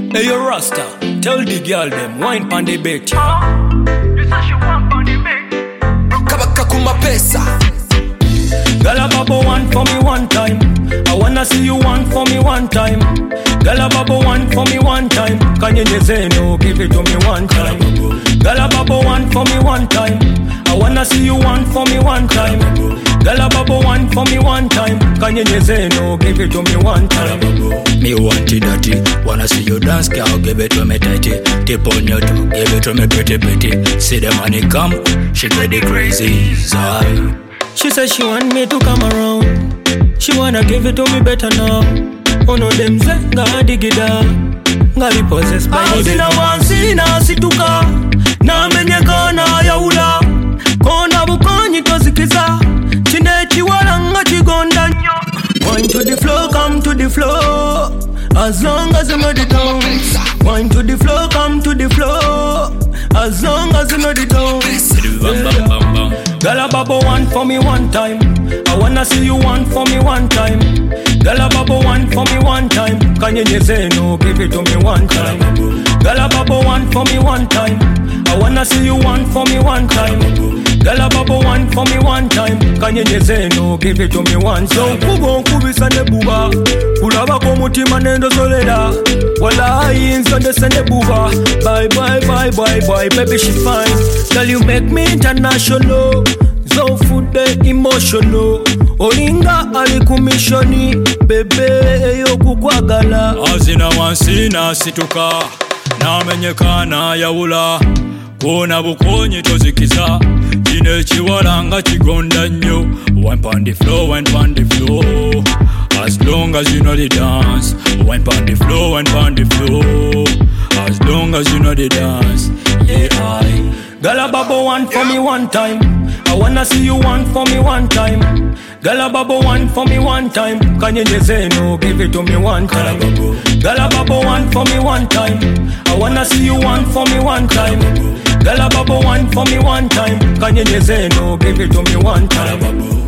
Hey, you Rasta, tell the girl them wine pon the bed. You say she want pon the bed. Kabaka kuma pesa. Girl a bubble one for me one time. I wanna see you one for me one time. Girl a bubble one for me one time. Can you just say no? Give it to me one time. Girl a bubble one for me one time. I wanna see you one for me one time. Girl a bubble one for me one time. Can you just say no? Give it to me one time. Me want it dirty. Wanna see you dance, girl, give it to me tighty. Tip on your toe, give it to me pretty. See the money come, she get the crazy side. She said she want me to come around. She wanna give it to me better now. Oh no, them say, gotta dig it down. Gotta possess by the sina wansina situka. Na menye kona ya ula. Kona bukonyi tozikiza. Chinechi walanga chigonda nyo. Wine to the floor, come to the floor. As long as you know the dance. Wine to the floor, come to the floor. As long as you know the dance. Girl a bubble one for me one time. I wanna see you one for me one time. Girl a bubble one for me one time. Can you just say no? Give it to me one time. Girl a bubble one for me one time. I wanna see you one for me one time. Girl a bubble one for me one time. Can you just say no? Give it to me one time. So kubo kubisa ne buba. Kulaba komutima nendo soleda. Wala insa de sende buba. Bye, baby she fine. Girl you make me international. So food the emotional. Olinga alikumishoni. Bebe yo kukwagala. Azina wansina situka. Na menyekana ya ula. Kona bukonyi tozikiza. Chine chiwalanga chigonda nyo. Wine pon the floor, wine pon the floor. As long as you know the dance. Wine pon the floor, wine pon the floor. As long as you know the dance. Yeah, I. Girl a bubble one for me one time. I wanna see you one for me one time. Girl a bubble one for me one time. Can you just say no? Give it to me one time. Girl a bubble one for me one time. I wanna see you one for me one time. Girl a bubble one for me one time. Can you just say no? Give it to me one time.